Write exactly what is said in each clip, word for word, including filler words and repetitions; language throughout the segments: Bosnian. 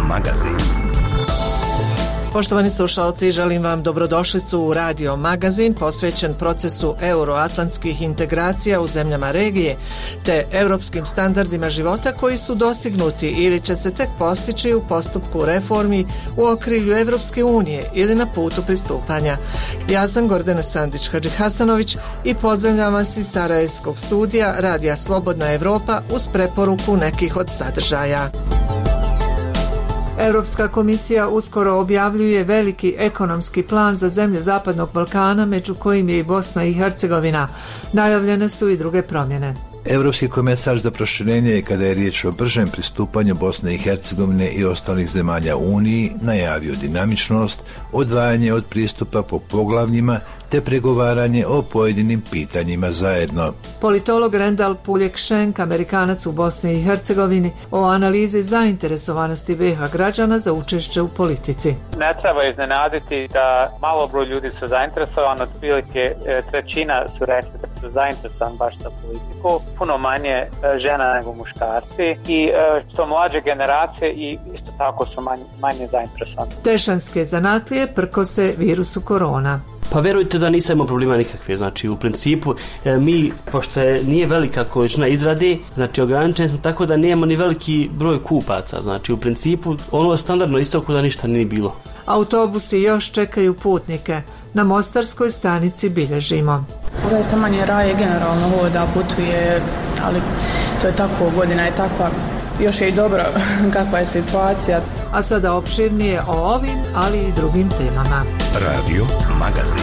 magazin. Poštovani slušalci, želim vam dobrodošlicu u Radio magazin posvećen procesu euroatlantskih integracija u zemljama regije te europskim standardima života koji su dostignuti ili će se tek postići u postupku reformi u okrilju Evropske unije ili na putu pristupanja. Ja sam Gordana Sandić-Hadžihasanović i pozdravljam vas iz Sarajevskog studija Radija Slobodna Evropa uz preporuku nekih od sadržaja. Europska komisija uskoro objavljuje veliki ekonomski plan za zemlje Zapadnog Balkana, među kojim je i Bosna i Hercegovina. Najavljene su i druge promjene. Europski komesar za proširenje, kada je riječ o bržem pristupanju Bosne i Hercegovine i ostalih zemalja Uniji, najavio dinamičnost, odvajanje od pristupa po poglavljima te pregovaranje o pojedinim pitanjima zajedno. Politolog Rendal Puljek-Šenk, Amerikanac u Bosni i Hercegovini, o analizi zainteresovanosti B iH građana za učešće u politici. Ne treba iznenaditi da malo broj ljudi su zainteresovani, otprilike trećina su rekli da su zainteresovani baš za politiku, puno manje žena nego muškarci i što mlađe generacije i isto tako su manje, manje zainteresovani. Tešanske zanatlije prkose virusu korona. Pa verujte da nisam imao problema nikakve, znači u principu e, mi, pošto je, nije velika količina izrade, znači ograničeni smo tako da nemamo ni veliki broj kupaca, znači u principu ono standardno isto kao da ništa nije bilo. Autobusi još čekaju putnike, na Mostarskoj stanici bilježimo. Zaista manje raje generalno hoda, putuje, ali to je tako, godina je takva. Još je i dobro kakva je situacija. A sada opširnije o ovim, ali i drugim temama. Radio magazin.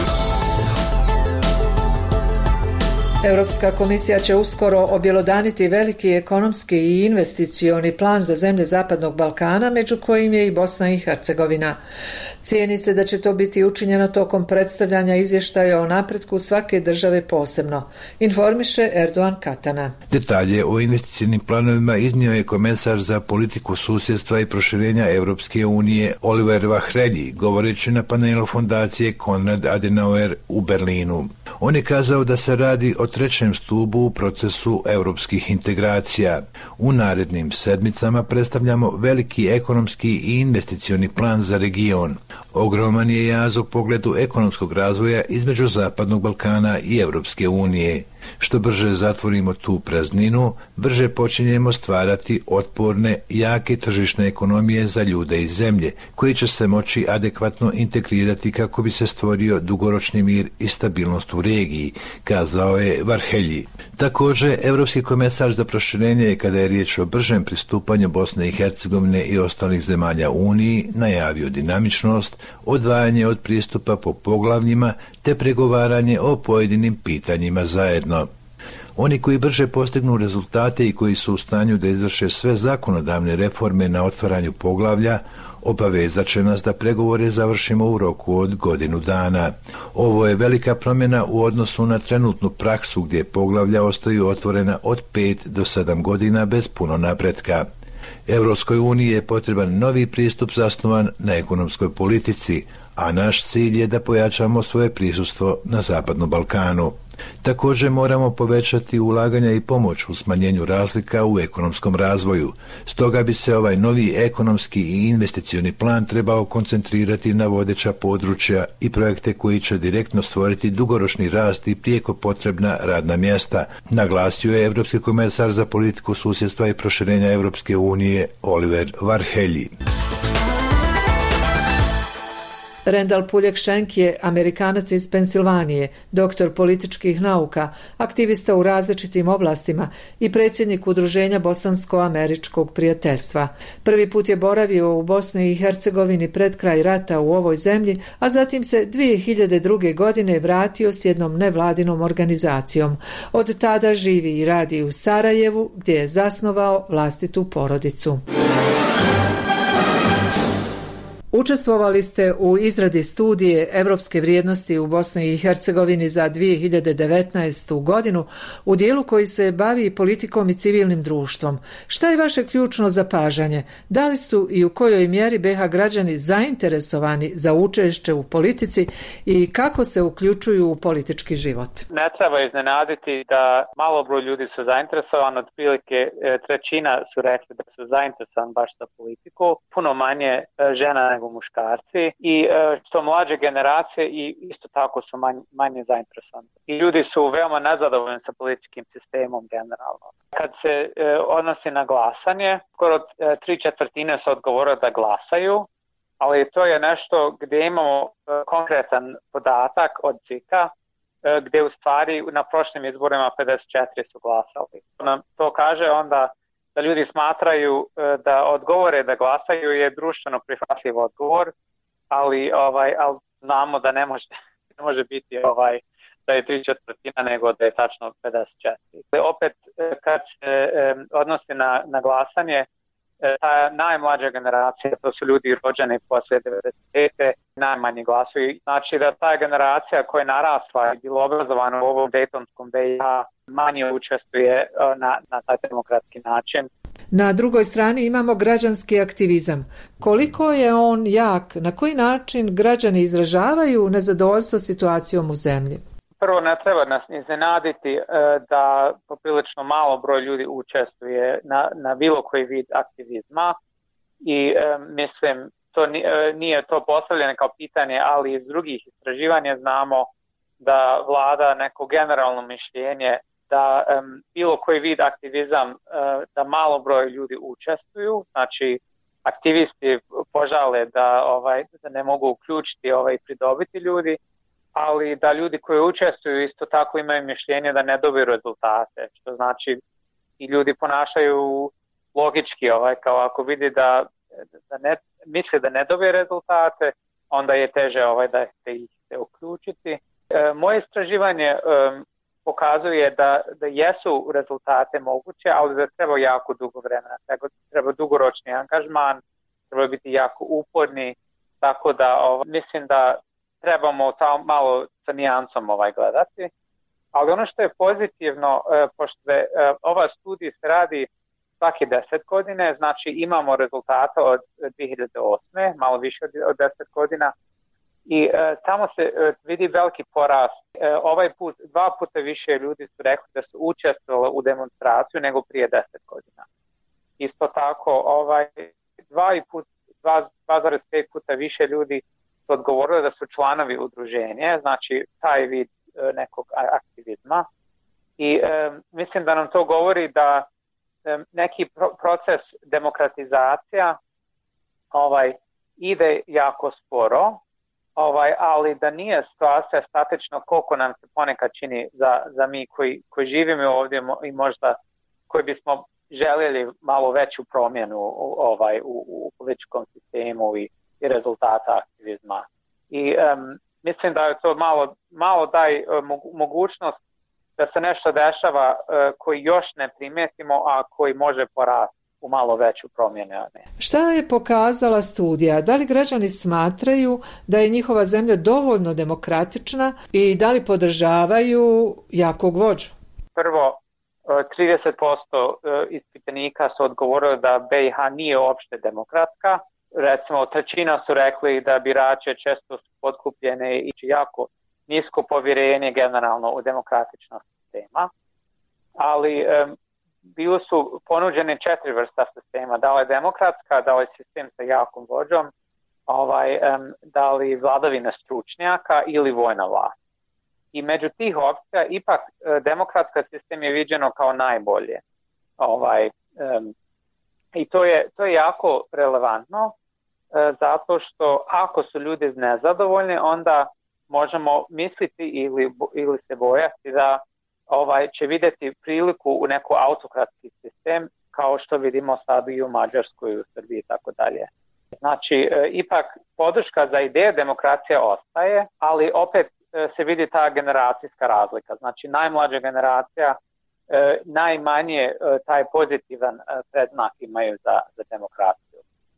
Europska komisija će uskoro objelodaniti veliki ekonomski i investicioni plan za zemlje Zapadnog Balkana, među kojim je i Bosna i Hercegovina. Cijeni se da će to biti učinjeno tokom predstavljanja izvještaja o napretku svake države posebno, informiše Erdogan Katana. Detalje o investicijnim planovima iznio je komesar za politiku susjedstva i proširenja Europske unije Oliver Vahrenji, govoreći na panelu fondacije Konrad Adenauer u Berlinu. On je kazao da se radi o trećem stubu u procesu europskih integracija. U narednim sedmicama predstavljamo veliki ekonomski i investicioni plan za region. Ogroman je jaz u pogledu ekonomskog razvoja između Zapadnog Balkana i Europske unije. Što brže zatvorimo tu prazninu, brže počinjemo stvarati otporne, jake tržišne ekonomije za ljude i zemlje, koji će se moći adekvatno integrirati kako bi se stvorio dugoročni mir i stabilnost u regiji, kazao je Varhelji. Također, Europski komesar za proširenje, kada je riječ o bržem pristupanju Bosne i Hercegovine i ostalih zemalja Uniji, najavio dinamičnost, odvajanje od pristupa po poglavljima te pregovaranje o pojedinim pitanjima zajedno. Oni koji brže postignu rezultate i koji su u stanju da izvrše sve zakonodavne reforme na otvaranju poglavlja, obavezat će nas da pregovore završimo u roku od godinu dana. Ovo je velika promjena u odnosu na trenutnu praksu gdje poglavlja ostaju otvorena od pet do sedam godina bez puno napretka. Europskoj uniji je potreban novi pristup zasnovan na ekonomskoj politici, a naš cilj je da pojačamo svoje prisustvo na Zapadnom Balkanu. Također moramo povećati ulaganja i pomoć u smanjenju razlika u ekonomskom razvoju. Stoga bi se ovaj novi ekonomski i investicioni plan trebao koncentrirati na vodeća područja i projekte koji će direktno stvoriti dugoročni rast i prijeko potrebna radna mjesta, naglasio je Europski komesar za politiku susjedstva i proširenja Europske unije Oliver Varhelji. Rendal Puljek-Šenk je Amerikanac iz Pensilvanije, doktor političkih nauka, aktivista u različitim oblastima i predsjednik Udruženja Bosansko-američkog prijateljstva. Prvi put je boravio u Bosni i Hercegovini pred kraj rata u ovoj zemlji, a zatim se dvije hiljade druge. godine vratio s jednom nevladinom organizacijom. Od tada živi i radi u Sarajevu, gdje je zasnovao vlastitu porodicu. Učestvovali ste u izradi studije Evropske vrijednosti u Bosni i Hercegovini za dvije hiljade devetnaestu. godinu u dijelu koji se bavi politikom i civilnim društvom. Šta je vaše ključno zapažanje? Da li su i u kojoj mjeri be ha građani zainteresovani za učešće u politici i kako se uključuju u politički život? Ne treba iznenaditi da malo broj ljudi su zainteresovani, otprilike trećina su rekli da su zainteresovani baš za politiku, puno manje žena nego muškarci i što mlađe generacije i isto tako su manje, manje zainteresovani. I ljudi su veoma nezadovoljni sa političkim sistemom generalno. Kad se odnosi na glasanje, skoro tri četvrtine su odgovorili da glasaju, ali to je nešto gdje imamo konkretan podatak od C I K-a gdje u stvari na prošlim izborima pedeset četiri su glasali. To kaže onda da ljudi smatraju da odgovore da glasaju je društveno prihvatljiv odgovor, ali ovaj ali znamo da ne može ne može biti ovaj da je tri četvrtina nego da je tačno pedeset četiri. Opet kad se odnosi na, na glasanje, ta najmlađa generacija, to su ljudi rođeni poslije devedeset pete. najmanje glasuju. Znači da ta generacija koja je narasla i bila obrazovana u ovom Daytonskom be i ha manje učestvuje na, na taj demokratski način. Na drugoj strani imamo građanski aktivizam. Koliko je on jak? Na koji način građani izražavaju nezadovoljstvo situacijom u zemlji? Prvo, ne treba nas iznenaditi da poprilično malo broj ljudi učestvuje na, na bilo koji vid aktivizma i e, mislim to nije to postavljeno kao pitanje, ali iz drugih istraživanja znamo da vlada neko generalno mišljenje da um, bilo koji vid aktivizam, uh, da malo broj ljudi učestvuju, znači aktivisti požale da, ovaj, da ne mogu uključiti ovaj, i pridobiti ljudi, ali da ljudi koji učestvuju isto tako imaju mišljenje da ne dobiju rezultate, što znači i ljudi ponašaju logički, ovaj, kao ako vidi da, da ne, misle da ne dobije rezultate, onda je teže ovaj, da ih se uključiti. E, moje istraživanje um, pokazuje da, da jesu rezultate moguće, ali da treba jako dugo vremena, treba, treba dugoročni angažman, treba biti jako uporni, tako da ovaj, mislim da trebamo to malo sa nijancom ovaj, gledati. Ali ono što je pozitivno, eh, pošto je, eh, ova studija se radi svake deset godine, znači imamo rezultata od dvije hiljade osme, malo više od, od deset godina, i e, tamo se e, vidi veliki porast. E, ovaj put, dva puta više ljudi su rekli da su učestvovali u demonstraciju nego prije deset godina. Isto tako, ovaj, dva zarez pet puta više ljudi su odgovorili da su članovi udruženja, znači taj vid e, nekog aktivizma. I e, mislim da nam to govori da e, neki pro- proces demokratizacija ovaj, ide jako sporo, Ovaj, ali da nije situacija statično koliko nam se ponekad čini za, za mi koji, koji živimo ovdje i možda koji bismo željeli malo veću promjenu ovaj, u, u političkom sistemu i, i rezultata aktivizma. I um, mislim da je to malo, malo daj mogućnost da se nešto dešava uh, koji još ne primetimo, a koji može porasti u malo veću promjenu. Šta je pokazala studija? Da li građani smatraju da je njihova zemlja dovoljno demokratična i da li podržavaju jakog vođu? Prvo, trideset posto ispitanika su odgovorili da be i ha nije uopšte demokratska. Recimo, trećina su rekli da birače često su potkupljene i jako nisko povjerenje generalno u demokratičnost sistema. Ali um, bili su ponuđene četiri vrsta sistema, da li je demokratska, da li je sistem sa jakom vođom, ovaj, um, da li vladavina stručnjaka ili vojna vlast. I među tih opcija ipak uh, demokratska sistem je viđeno kao najbolje. Ovaj, um, I to je, to je jako relevantno, uh, zato što ako su ljudi nezadovoljni, onda možemo misliti ili, ili se bojati da ovaj će vidjeti priliku u neko autokratski sistem, kao što vidimo sad i u Mađarskoj, u Srbiji i tako dalje. Znači, e, ipak podrška za ideje demokracije ostaje, ali opet e, se vidi ta generacijska razlika. Znači, najmlađa generacija e, najmanje e, taj pozitivan e, predznak imaju za, za demokraciju.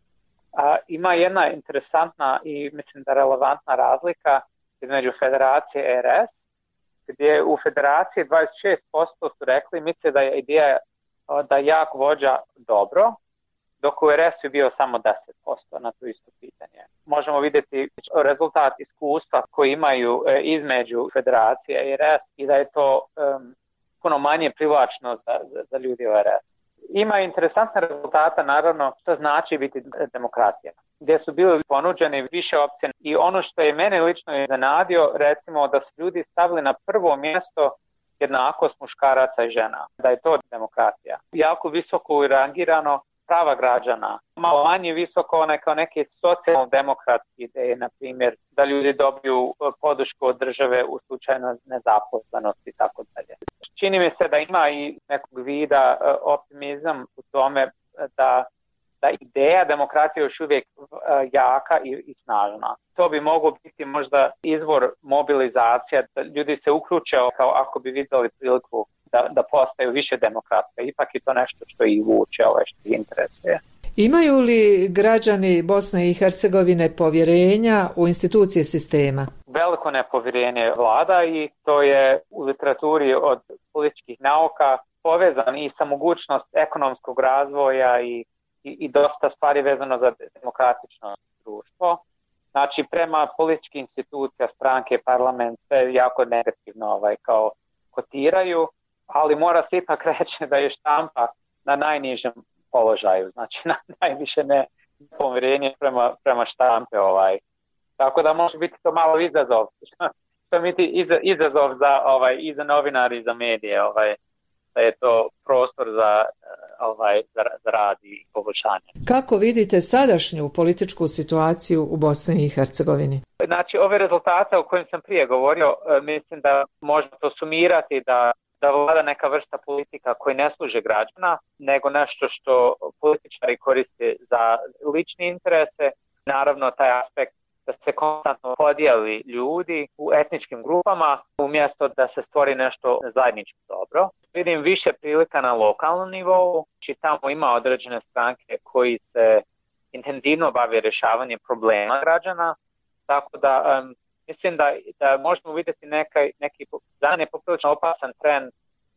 A, ima jedna interesantna i mislim da relevantna razlika između Federacije i R S, gdje u Federaciji dvadeset šest posto su rekli misle da je ideja da jak vođa dobro, dok u R S je bio samo deset posto na to isto pitanje. Možemo vidjeti rezultat iskustva koji imaju između Federacije i R S i da je to um, puno manje privlačno za, za, za ljudi u R S. Ima interesantne rezultata, naravno, što znači biti demokratija, gdje su bili ponuđeni više opcije. I ono što je mene lično iznenadio, recimo da su ljudi stavili na prvo mjesto jednakost muškaraca i žena, da je to demokratija. Jako visoko rangirano prava građana, malo manje visoko one kao neke socijalno-demokratske ideje, na primjer, da ljudi dobiju podršku od države u slučaju nezaposlenosti i tako dalje. Čini mi se da ima i nekog vida optimizam u tome da, da ideja demokratije još uvijek jaka i, i snažna. To bi moglo biti možda izvor mobilizacija, da ljudi se uključe kao ako bi vidjeli priliku da, da postaju više demokratske. Ipak je to nešto što ih vuče, ovaj što ih interesuje. Imaju li građani Bosne i Hercegovine povjerenja u institucije sistema? Veliko nepovjerenje vlada i to je u literaturi od političkih nauka povezan i sa mogućnost ekonomskog razvoja i, i, i dosta stvari vezano za demokratično društvo. Znači, prema političkih institucija, stranke, parlament, sve jako negativno ovaj, kao kotiraju, ali mora se ipak reći da je štampa na najnižem položaju, znači na, najviše ne povjerenje prema, prema štampe. Ovaj. Tako da može biti to malo izazov, što, što biti iz, izazov za, ovaj, i za novinari i za medije, ovaj, da je to prostor za, ovaj, za, za rad i poboljšanje. Kako vidite sadašnju političku situaciju u Bosni i Hercegovini? Znači, ove rezultate o kojim sam prije govorio, mislim da možemo to sumirati da da vlada neka vrsta politika koji ne služe građana, nego nešto što političari koriste za lične interese. Naravno, taj aspekt da se konstantno podijeli ljudi u etničkim grupama, umjesto da se stvori nešto zajedničko dobro. Vidim više prilika na lokalnom nivou, či tamo ima određene stranke koji se intenzivno bave rješavanjem problema građana, tako da um, mislim da, da možemo vidjeti nekaj, neki za ne poprilično opasan trend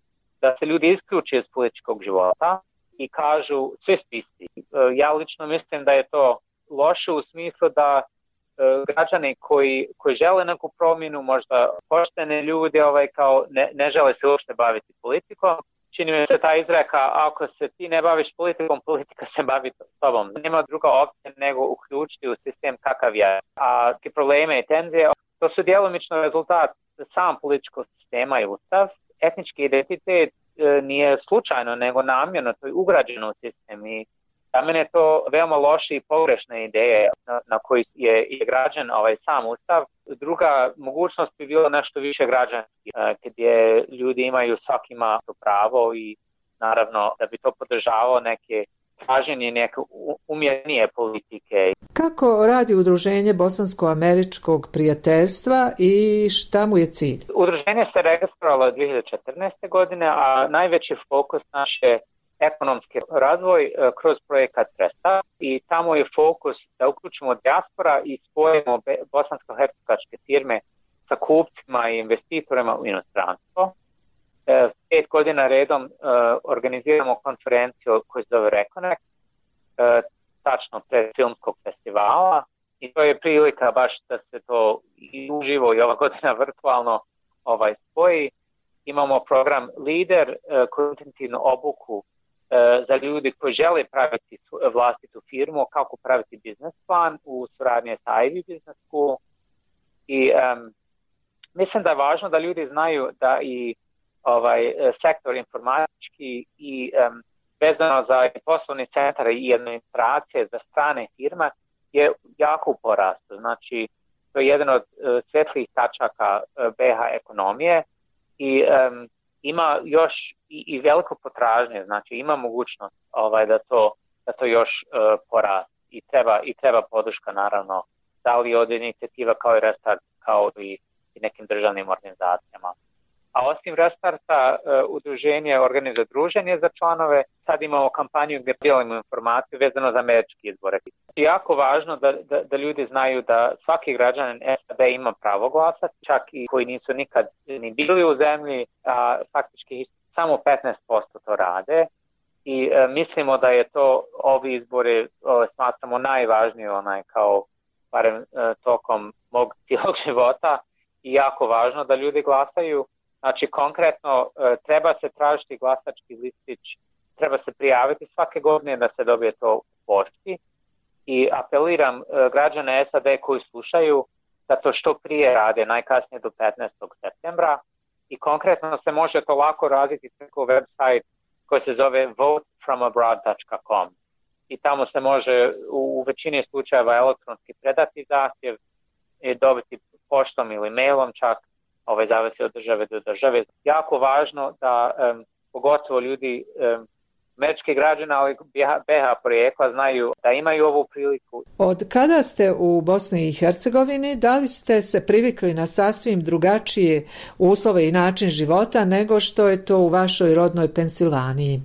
da se ljudi isključe iz političkog života i kažu svi su isti. Ja lično mislim da je to loše u smislu da građani koji, koji žele neku promjenu, možda poštene ljudi ovaj, kao ne, ne žele se uopšte baviti politikom. Čini mi se ta izreka, ako se ti ne baviš politikom, politika se bavi s tobom. Nema druga opcija nego uključiti u sistem kakav je. A ti probleme i tenzije, to su djelomično rezultat sam političkog sistema i ustav. Etnički identitet e, nije slučajno, nego namjerno, to je ugrađeno u sistem i za mene je to veoma loše i pogrešne ideje na, na koji je, je građan ovaj sam ustav. Druga mogućnost bi bilo nešto više građanski, e, gdje ljudi imaju svaki ima to pravo i naravno da bi to podržavao neke traženje neke umjetnije politike. Kako radi Udruženje Bosansko-američkog prijateljstva i šta mu je cilj? Udruženje se registrovalo dvije hiljade četrnaeste. godine, a najveći fokus naš je ekonomski razvoj kroz projekat Tresta i tamo je fokus da uključimo dijaspora i spojimo bosansko-hercegovačke firme sa kupcima i investitorima u inostranstvo. Pet godina redom uh, organiziramo konferenciju koju se zove Reconnect, uh, tačno pred filmskog festivala i to je prilika baš da se to i uživo i ova godina virtualno ovaj, spoji. Imamo program Lider, uh, koju intenzivnu obuku uh, za ljudi koji žele praviti vlastitu firmu, kako praviti biznes plan u suradnji sa Ivy Business School i um, mislim da je važno da ljudi znaju da i ovaj sektor informatički i um, vezano za poslovni centar i administracije za strane firme je jako u porastu. Znači, to je jedan od uh, svjetlih tačaka uh, B H ekonomije i um, ima još i, i veliko potražnje, znači ima mogućnost ovaj, da, to, da to još uh, poraste i treba, i treba podrška naravno, da li od inicijativa kao i Restart, kao i, i nekim državnim organizacijama. A osim Restarta, uh, udruženje organizuje druženje za članove sad imamo kampanju gdje dijelimo informaciju vezano za američke izbore. Jako važno da, da, da ljudi znaju da svaki građanin S A D ima pravo glasati, čak i koji nisu nikad ni bili u zemlji, a faktički samo petnaest posto to rade. I e, mislimo da je to, ovi izbori o, smatramo najvažniji onaj kao barem e, tokom mog cijelog života i jako važno da ljudi glasaju. Znači konkretno e, treba se tražiti glasački listić, treba se prijaviti svake godine da se dobije to u pošti i apeliram e, građane S A D koji slušaju da to što prije rade, najkasnije do petnaestog septembra i konkretno se može to lako raditi preko website koji se zove vote from abroad dot com i tamo se može u, u većini slučajeva elektronski predati zahtjev i dobiti poštom ili mailom čak, ovaj zavisi od države do države. Jako važno da um, pogotovo ljudi um, američki građani, ali B H porijekla znaju da imaju ovu priliku. Od kada ste u Bosni i Hercegovini, da li ste se privikli na sasvim drugačije uslove i način života nego što je to u vašoj rodnoj Pensilvaniji?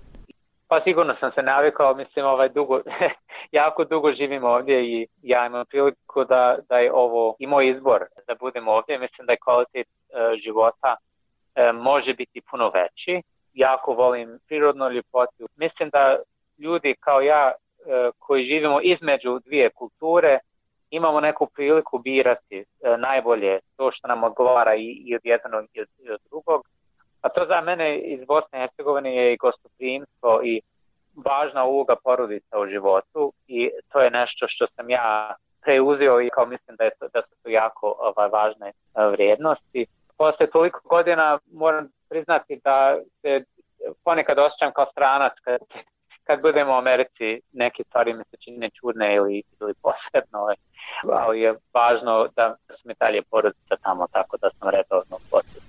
Pa sigurno sam se navikao, mislim ovaj dugo, jako dugo živim ovdje i ja imam priliku da, da je ovo i moj izbor da budem ovdje. Mislim da je kvalitet uh, života uh, može biti puno veći. Jako volim prirodnu ljepotu. Mislim da ljudi kao ja uh, koji živimo između dvije kulture imamo neku priliku birati uh, najbolje to što nam odgovara i, i od jednog i od, i od drugog. A to za mene iz Bosne i Hercegovine je i gostoprimstvo i važna uloga porodica u životu i to je nešto što sam ja preuzeo i kao mislim da, je to, da su to jako ovaj, važne vrijednosti. Posle toliko godina moram priznati da se ponekad osjećam kao stranac kad, kad budem u Americi, neke stvari mi se čine čudne ili, ili posebno, ali je važno da su mi dalje porodica tamo, tako da sam redovno posjećan.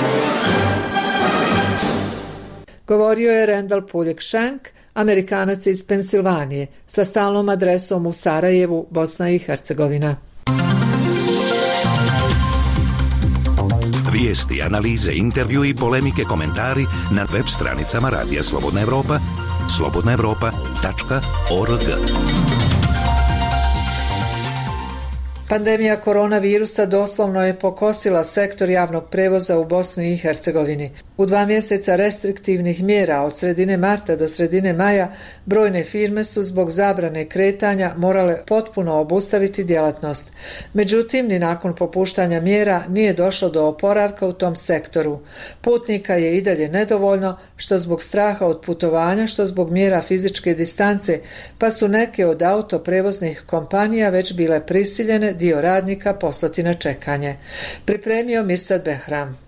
Govorio je Randall Puljek-Shank, Amerikanac iz Pensilvanije, sa stalnom adresom u Sarajevu, Bosna i Hercegovina. Vijesti, analize, intervju i polemike, komentari na web stranicama Radija Slobodna Evropa, slobodna evropa tačka org. Pandemija koronavirusa doslovno je pokosila sektor javnog prevoza u Bosni i Hercegovini. U dva mjeseca restriktivnih mjera od sredine marta do sredine maja brojne firme su zbog zabrane kretanja morale potpuno obustaviti djelatnost. Međutim, ni nakon popuštanja mjera nije došlo do oporavka u tom sektoru. Putnika je i dalje nedovoljno, što zbog straha od putovanja, što zbog mjera fizičke distance, pa su neke od autoprevoznih kompanija već bile prisiljene dio radnika poslati na čekanje. Pripremio Mirsad Behram.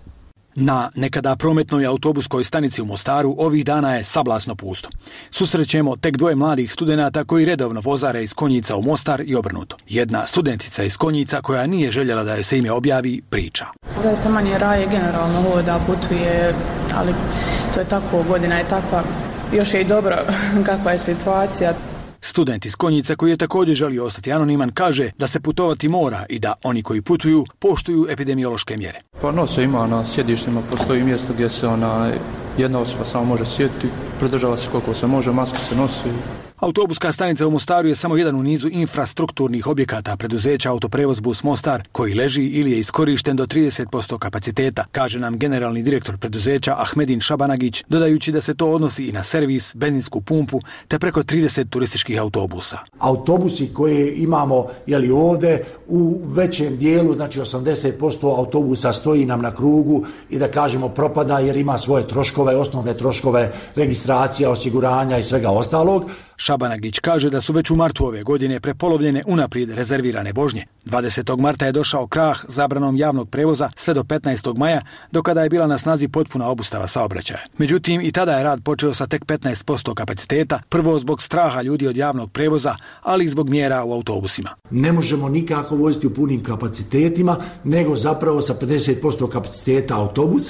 Na nekada prometnoj autobuskoj stanici u Mostaru ovih dana je sablasno pusto. Susrećemo tek dvoje mladih studenata koji redovno vozare iz Konjica u Mostar i obrnuto. Jedna studentica iz Konjica koja nije željela da joj se ime objavi priča. Zaista manje raje generalno hoda, putuje, ali to je tako, godina je takva. Još je i dobro kakva je situacija. Student iz Konjica koji je također želio ostati anoniman kaže da se putovati mora i da oni koji putuju poštuju epidemiološke mjere. Pa nose ima na sjedištima, postoji mjesto gdje se ona jedna osoba samo može sjediti, pridržava se koliko se može, maske se nosi. Autobuska stanica u Mostaru je samo jedan u nizu infrastrukturnih objekata preduzeća Autoprevoz Bus Mostar koji leži ili je iskorišten do trideset posto kapaciteta, kaže nam generalni direktor preduzeća Ahmedin Šabanagić, dodajući da se to odnosi i na servis, benzinsku pumpu te preko trideset turističkih autobusa. Autobusi koje imamo jeli, ovdje u većem dijelu, znači osamdeset posto autobusa stoji nam na krugu i da kažemo propada jer ima svoje troškove, osnovne troškove, registracija, osiguranja i svega ostalog. Šabanagić kaže da su već u martu ove godine prepolovljene unaprijed rezervirane vožnje. dvadesetog marta je došao krah zabranom javnog prevoza sve do petnaestog maja, do kada je bila na snazi potpuna obustava saobraćaja. Međutim, i tada je rad počeo sa tek petnaest posto kapaciteta, prvo zbog straha ljudi od javnog prevoza, ali i zbog mjera u autobusima. Ne možemo nikako voziti u punim kapacitetima, nego zapravo sa pedeset posto kapaciteta autobusa,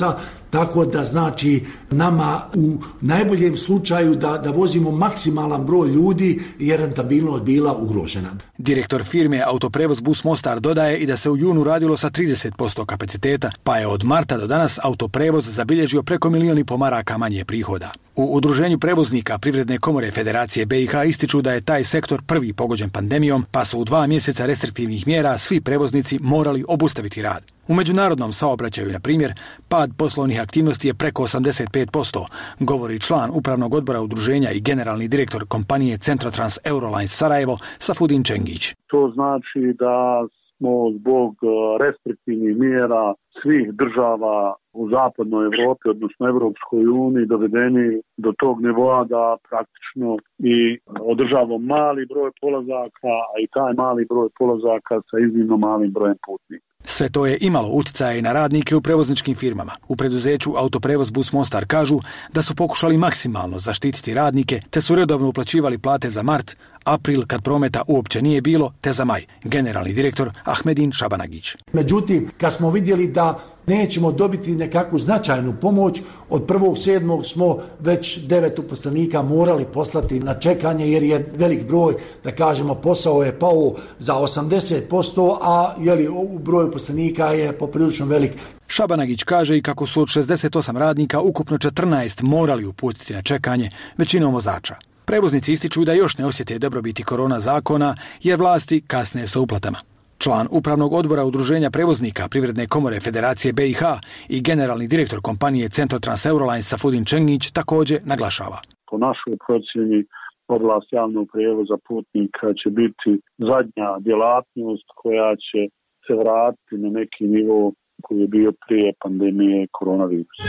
tako da znači nama u najboljem slučaju da, da vozimo maksimalan broj ljudi jer rentabilnost bila ugrožena. Direktor firme Autoprevoz Bus Mostar dodaje i da se u junu radilo sa trideset posto kapaciteta, pa je od marta do danas Autoprevoz zabilježio preko milijun i po maraka manje prihoda. U Udruženju prevoznika Privredne komore Federacije B i H ističu da je taj sektor prvi pogođen pandemijom, pa su u dva mjeseca restriktivnih mjera svi prevoznici morali obustaviti rad. U međunarodnom saobraćaju, na primjer, pad poslovnih aktivnosti je preko osamdeset pet posto, govori član upravnog odbora udruženja i generalni direktor kompanije Centrotrans Eurolines Sarajevo, Safudin Čengić. To znači da smo zbog restriktivnih mjera svih država u zapadnoj Evropi, odnosno Evropskoj uniji, dovedeni do tog nivoa da praktično i održavamo mali broj polazaka, a i taj mali broj polazaka sa iznimno malim brojem putnika. Sve to je imalo utjecaja i na radnike u prevozničkim firmama. U preduzeću Autoprevoz Bus Mostar kažu da su pokušali maksimalno zaštititi radnike, te su redovno uplaćivali plate za mart, april kad prometa uopće nije bilo, te za maj. Generalni direktor Ahmedin Šabanagić. Međutim, kad smo vidjeli da nećemo dobiti nekakvu značajnu pomoć, od prvog sedmog smo već devet uposlenika morali poslati na čekanje jer je velik broj, da kažemo, posao je pao za osamdeset posto, a jeli, u broju uposlenika je poprilično velik. Šabanagić kaže i kako su od šezdeset osam radnika ukupno četrnaest morali uputiti na čekanje, većinom vozača. Prevoznici ističu da još ne osjete dobrobiti korona zakona jer vlasti kasne sa uplatama. Član upravnog odbora Udruženja prevoznika Privredne komore Federacije B i H i generalni direktor kompanije Centrotrans Eurolines Safudin Čengić također naglašava. Po našoj procjeni oblast javnog prijevoza putnika će biti zadnja djelatnost koja će se vratiti na neki nivo koji je bio prije pandemije koronavirusa.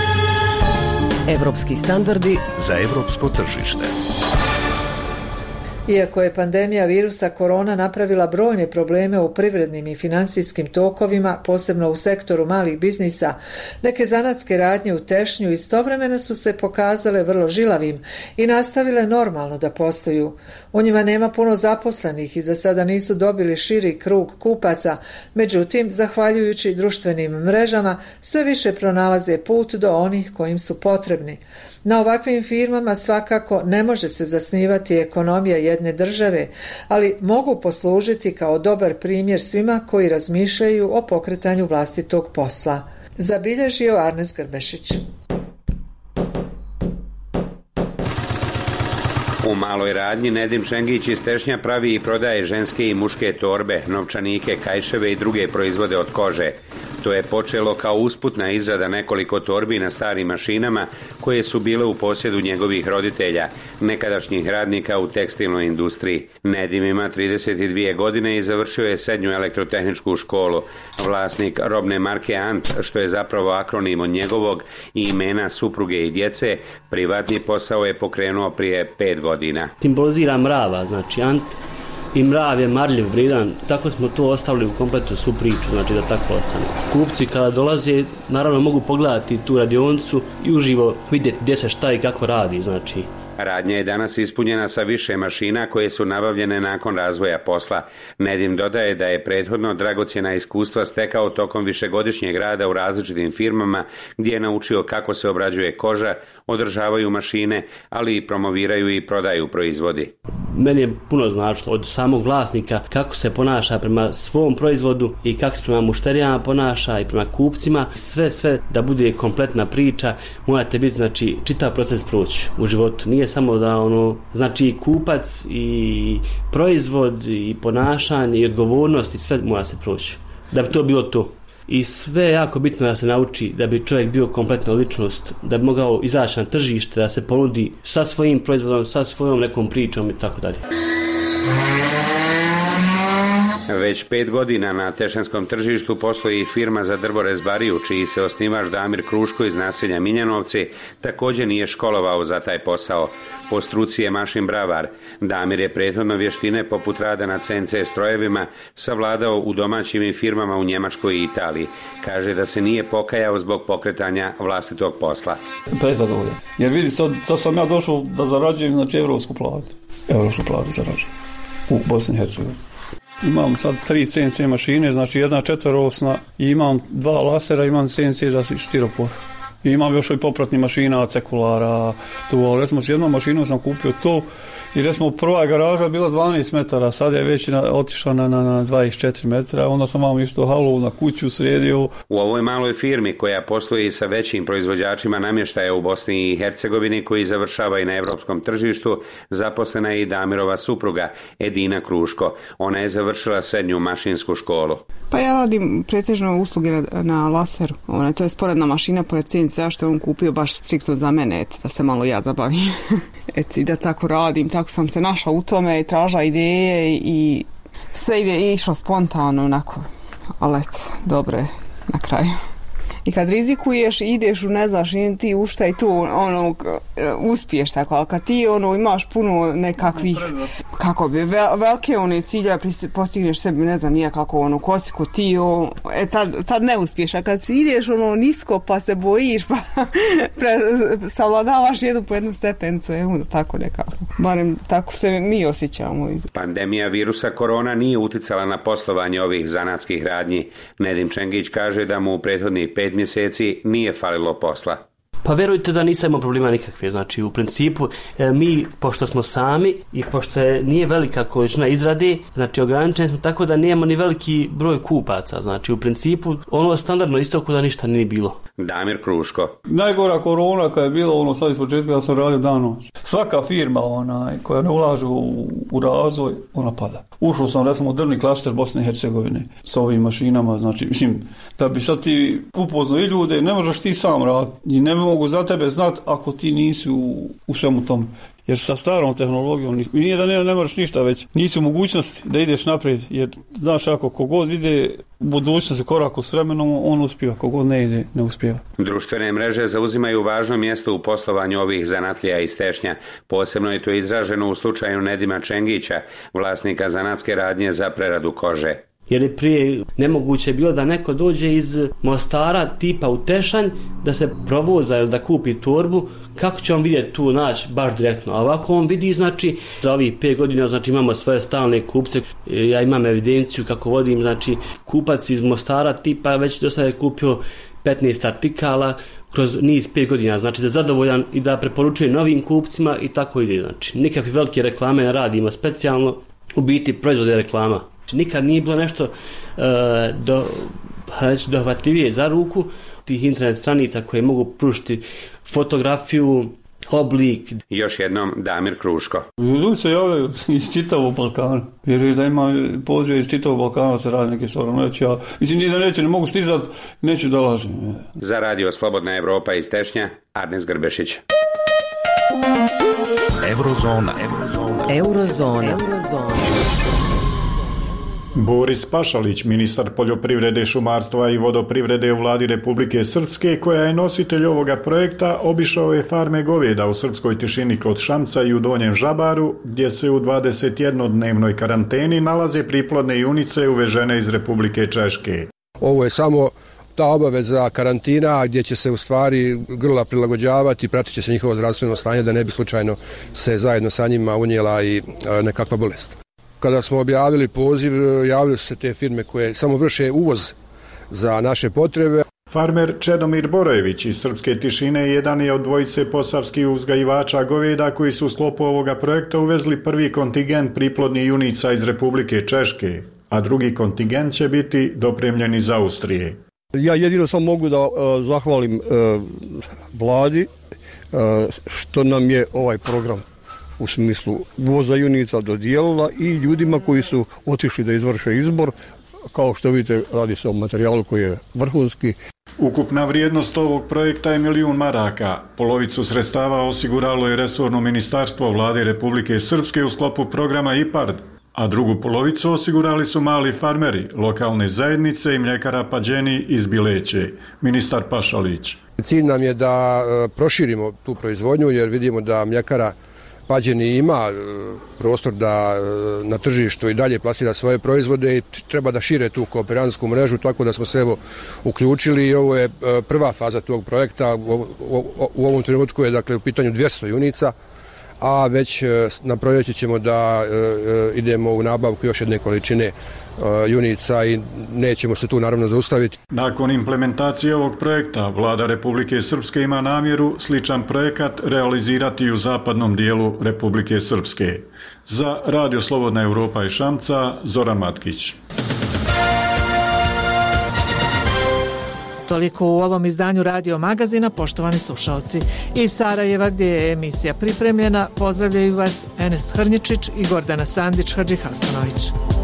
Evropski standardi za evropsko tržište. Iako je pandemija virusa korona napravila brojne probleme u privrednim i financijskim tokovima, posebno u sektoru malih biznisa, neke zanatske radnje u Tešnju istovremeno su se pokazale vrlo žilavim i nastavile normalno da posluju. U njima nema puno zaposlenih i za sada nisu dobili širi krug kupaca, međutim, zahvaljujući društvenim mrežama, sve više pronalaze put do onih kojim su potrebni. Na ovakvim firmama svakako ne može se zasnivati ekonomija jedne države, ali mogu poslužiti kao dobar primjer svima koji razmišljaju o pokretanju vlastitog posla. Zabilježio Arnes Grbešić. U maloj radnji Nedim Čengić iz Tešnja pravi i prodaje ženske i muške torbe, novčanike, kajševe i druge proizvode od kože. To je počelo kao usputna izrada nekoliko torbi na starim mašinama koje su bile u posjedu njegovih roditelja, nekadašnjih radnika u tekstilnoj industriji. Nedim ima trideset dvije godine i završio je srednju elektrotehničku školu. Vlasnik robne marke Ant, što je zapravo akronim od njegovog i imena supruge i djece, privatni posao je pokrenuo prije pet godina. Simbolizira mrava, znači Ant i mrav je marljiv, vrijedan, tako smo to ostavili u kompletu svu priču, znači da tako ostane. Kupci kada dolaze, naravno mogu pogledati tu radionicu i uživo vidjeti gdje se šta i kako radi, znači. Radnja je danas ispunjena sa više mašina koje su nabavljene nakon razvoja posla. Nedim dodaje da je prethodno dragocjena iskustva stekao tokom višegodišnjeg rada u različitim firmama gdje je naučio kako se obrađuje koža, održavaju mašine, ali i promoviraju i prodaju proizvodi. Meni je puno značilo od samog vlasnika kako se ponaša prema svom proizvodu i kako se prema mušterijama ponaša i prema kupcima. Sve, sve da bude kompletna priča, morate biti, znači, čitav proces proći u životu. Nije samo da ono, znači kupac i proizvod i ponašanje i odgovornost i sve mora se proći. Da bi to bilo to. I sve je jako bitno da se nauči da bi čovjek bio kompletna ličnost, da bi mogao izaći na tržište, da se ponudi sa svojim proizvodom, sa svojom nekom pričom i tako dalje. Već pet godina na tešanskom tržištu postoji i firma za drvorezbariju, čiji se osnivač Damir Kruško iz naselja Miljanovci također nije školovao za taj posao. Po struci je mašin bravar. Damir je prethodno vještine poput rada na C N C strojevima savladao u domaćim i firmama u Njemačkoj i Italiji. Kaže da se nije pokajao zbog pokretanja vlastitog posla. Prezadovoljan. Jer vidi, sad, sad sam ja došao da zarađujem, znači, evropsku platu. Evropsku platu zarađujem u Bosni i Hercegovini. Imam sad tri C N C mašine, znači jedna četverosna i imam dva lasera, imam C N C za stiropor. I imam još i popratnih mašina, cekulara, tu, ali recimo s jednom mašinom sam kupio to i recimo prva garaža bila dvanaest metara, sad je već otišla na, na, na dvadeset četiri metra, onda sam vam isto halu na kuću sredio. U ovoj maloj firmi koja posluje i sa većim proizvođačima namještaja u Bosni i Hercegovini koji završava i na evropskom tržištu, zaposlena je i Damirova supruga Edina Kruško. Ona je završila srednju mašinsku školu. Pa ja radim pretežno usluge na, na laseru. Ona, to je sporedna mašina pored C N C-a što je on kupio baš striktno za mene, et, da se malo ja zabavim. Et, i da tako radim, tako sam se našla u tome i tražila ideje i sve ide i išlo spontano onako, ali eto, dobro je na kraju. I kad rizikuješ, ideš u ne znaš ti u šta i tu ono, uspiješ tako, ali kad ti ono, imaš puno nekakvih, kako bi, vel, velike one cilje, postigneš sebi, ne znam nije kako ono, kosiku ti, o, e, tad, tad ne uspiješ, a kad si ideš ono nisko pa se bojiš, pa pre, savladavaš jednu po jednu stepenicu, evo tako nekako. Barem tako se mi osjećamo. Pandemija virusa korona nije uticala na poslovanje ovih zanatskih radnji. Nedim Čengić kaže da mu u prethodnih pet mjeseci nije falilo posla. Pa vjerujte da nisam imao problema nikakve, znači u principu e, mi, pošto smo sami i pošto je, nije velika količina izrade, znači ograničeni smo tako da nemamo ni veliki broj kupaca, znači u principu ono standardno isto kao da ništa nije bilo. Damir Kruško. Najgora korona kad je bilo ono sad iz početka da sam radio dan noć. Svaka firma onaj, koja ne ulaže u, u razvoj, ona pada. Ušao sam recimo u drvni klaster Bosne i Hercegovine sa ovim mašinama, znači mislim da bi sad ti upoznao i ljude, ne možeš ti sam raditi i ne mogu za tebe znati ako ti nisi u, u svemu tom. Jer sa starom tehnologijom nije da ne, ne moraš ništa, već nisi u mogućnosti da ideš naprijed, jer znaš ako kogod ide u budućnosti korak s vremenom, on uspijeva, kogod ne ide, ne uspijeva. Društvene mreže zauzimaju važno mjesto u poslovanju ovih zanatlija iz Tešnja. Posebno je to izraženo u slučaju Nedima Čengića, vlasnika zanatske radnje za preradu kože. Jer je prije nemoguće bilo da neko dođe iz Mostara tipa u Tešanj da se provoza ili da kupi torbu, kako će on vidjeti tu naći baš direktno. A ovako on vidi, znači, za ovih pet godina, znači imamo svoje stalne kupce, ja imam evidenciju kako vodim, znači kupac iz Mostara tipa već do sada je kupio petnaest artikala kroz niz pet godina, znači da je zadovoljan i da preporučuje novim kupcima i tako ide, znači nikakve velike reklame ne radimo specijalno, u biti proizvode reklama. Nikad nije bilo nešto uh, do, reći, dohvatljivije za ruku tih internet stranica koje mogu pružiti fotografiju, oblik. Još jednom Damir Kruško. Ljudi se javljaju iz čitavog Balkana. Jer da ima poziv iz čitavog Balkana se radi neke stvari. Neću ja, mislim nije da neće, ne mogu stizat, neću da lažem. Za radio Slobodna Evropa iz Tešnja, Arnes Grbešić. Eurozona. Eurozona. Eurozona. Eurozona. Boris Pašalić, ministar poljoprivrede, šumarstva i vodoprivrede u vladi Republike Srpske, koja je nositelj ovoga projekta, obišao je farme goveda u srpskoj tišini kod Šamca i u Donjem Žabaru, gdje se u dvadesetjednodnevnoj karanteni nalaze priplodne junice uvežene iz Republike Češke. Ovo je samo ta obaveza karantina gdje će se u stvari grla prilagođavati, pratit će se njihovo zdravstveno stanje da ne bi slučajno se zajedno sa njima unijela i nekakva bolest. Kada smo objavili poziv, javili su se te firme koje samo vrše uvoz za naše potrebe. Farmer Čedomir Borojević iz Srpske tišine jedan je od dvojice posavskih uzgajivača goveda koji su u sklopu ovoga projekta uvezli prvi kontingent priplodnih junica iz Republike Češke, a drugi kontingent će biti dopremljen iz Austrije. Ja jedino samo mogu da uh, zahvalim uh, vladi uh, što nam je ovaj program u smislu uvoza junica dodijelila i ljudima koji su otišli da izvrše izbor. Kao što vidite, radi se o materijalu koji je vrhunski. Ukupna vrijednost ovog projekta je milijun maraka. Polovicu sredstava osiguralo je resorno ministarstvo vlade Republike Srpske u sklopu programa IPARD, a drugu polovicu osigurali su mali farmeri, lokalne zajednice i mljekara Pađeni iz Bileće. Ministar Pašalić. Cilj nam je da proširimo tu proizvodnju jer vidimo da mljekara Pađeni ima prostor da na tržištu i dalje plasira svoje proizvode i treba da šire tu kooperantsku mrežu, tako da smo se evo uključili i ovo je prva faza tog projekta. U ovom trenutku je dakle u pitanju dvjesto junica, a već na proljeće ćemo da idemo u nabavku još jedne količine junica i nećemo se tu naravno zaustaviti. Nakon implementacije ovog projekta, Vlada Republike Srpske ima namjeru sličan projekat realizirati u zapadnom dijelu Republike Srpske. Za Radio Slobodna Europa iz Šamca, Zoran Matkić. Toliko u ovom izdanju Radio Magazina, poštovani slušalci. Iz Sarajeva, gdje je emisija pripremljena, pozdravljaju vas Enes Hrnjičić i Gordana Sandić Hadžihasanović.